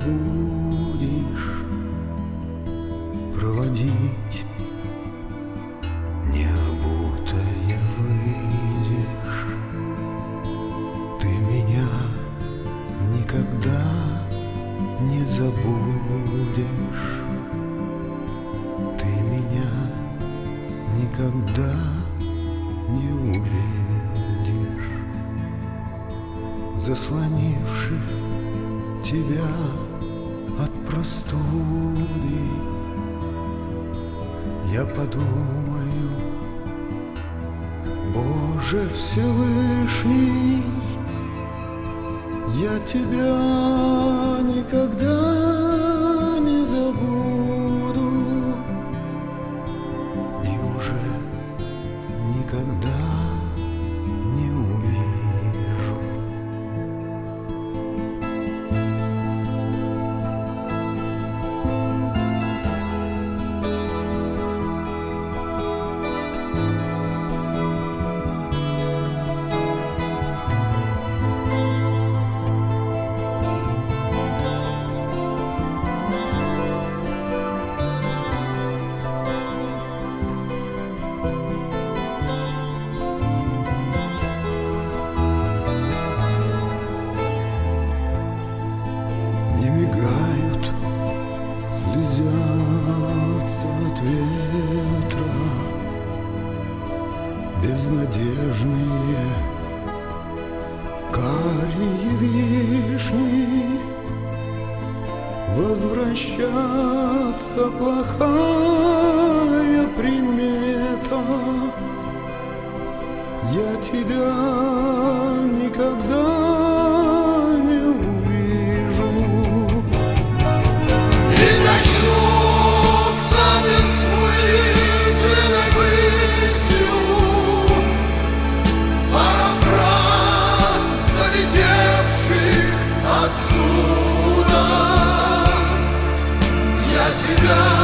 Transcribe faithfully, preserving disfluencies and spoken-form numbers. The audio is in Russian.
будешь проводить, необутая выйдешь. Ты меня никогда не забудешь. Ты меня никогда не увидишь, заслонивши тебя от простуды. Я подумаю: Боже Всевышний, я тебя никогда не забуду и уже никогда не увижу. Не мигают, слезятся от ветра безнадежные карие вишни. Возвращаться плохая примета. Я тебя никогда не увижу. И начнутся бессмысленной высью парафраз залетевших отсюда. Я тебя